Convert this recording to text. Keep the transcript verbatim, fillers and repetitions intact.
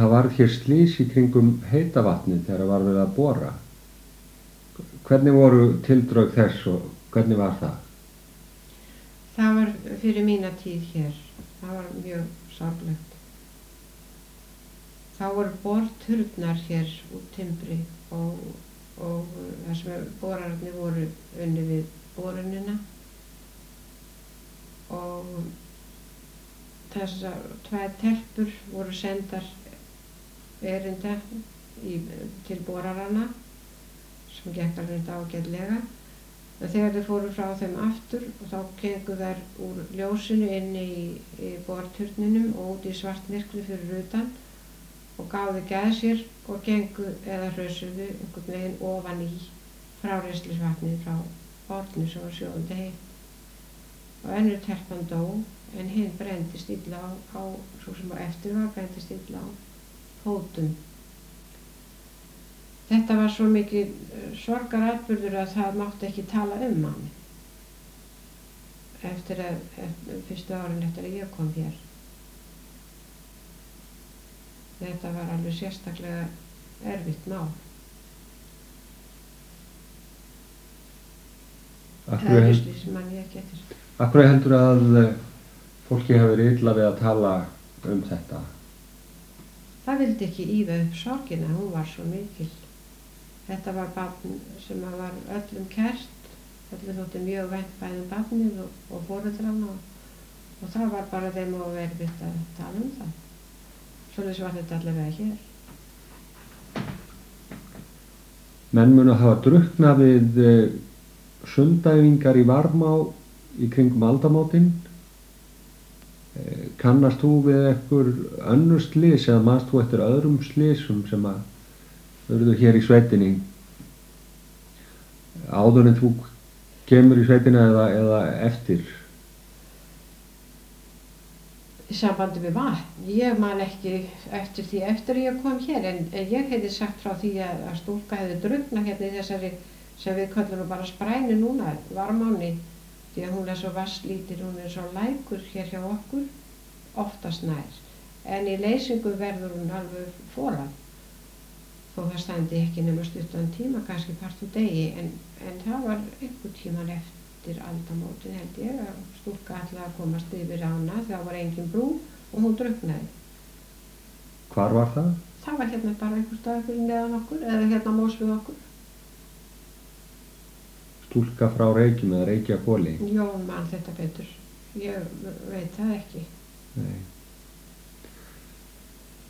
það varð hér slys í kringum heita vatnið þegar var verið að bora. Hvernig voru tildrög þess og hvernig var það? Það var fyrir mína tíð hér. Það var mjög sorglegt. Þá voru borturnar hér úr timbri og, og þar sem borararnir voru unni við borunina og þessar tvær telpur voru sendar erinda í, til borarana sem gekk alveg ágætlega. En þegar þeir fóru frá þeim aftur og þá gengu þær úr ljósinu inni í, í borturninum og út í svartmyrkri fyrir utan og gáðu gæð sér og gengu eða hrösuðu einhvern veginn ofan í frárennslisvatnið frá bornu sem var sjóðandi heim. Og önnur telpan dó en hinn brenndist illa á, á svo sem á eftir var brenndist illa á fótum. Þetta var svo mikið sorgaratburður að það mátti ekki tala um hann eftir að, eftir, fyrstu árin eftir að ég kom hér. Þetta var alveg sérstaklega erfitt mál. Eðlisli sem mann ég ekki eftir. Akkur heldur að fólki hafi verið illa við að tala um þetta? Það vildi ekki ýfa upp sorgina, hún var svo mikil. Þetta var barn sem var öllum kært, öllum þótti mjög vænt bæði um barnið og, og foreldrana og, og það var bara þeim of erfitt að tala um það. Svoleiðis var þetta allavega hér. Menn munu hafa drukknað við sundæfingar í Varmá í kringum aldamótin. Kannast þú við einhver önnur slys eða manst þú eftir öðrum slysum sem að urðu hér í sveitinni áður en þú kemur í sveitina eða, eða eftir? Í sambandi við vatn. Ég man ekki eftir því eftir að ég kom hér en, en ég hefði sagt frá því að, að stúlka hefði drukknað hérna í þessari sem við köllum bara sprænu núna, Varmánni, því að hún er svo vatnslítil, hún er svo lækur hér hjá okkur, oftast nær. En í leysingu verður hún alveg forað. Þó það standi ekki nema stuttan tíma, kannski part úr degi, en, en það var einhver tíman eftir aldamótin held ég að stúlka ætlaði að komast yfir ána, það var engin brú og hún drukknaði. Hvar var það? Það var hérna bara einhver stað fyrir neðan okkur, eða hérna mós við okkur. Stúlka frá Reykjum eða Reykjahvoli? Jón man þetta betur, ég veit það ekki. Nei.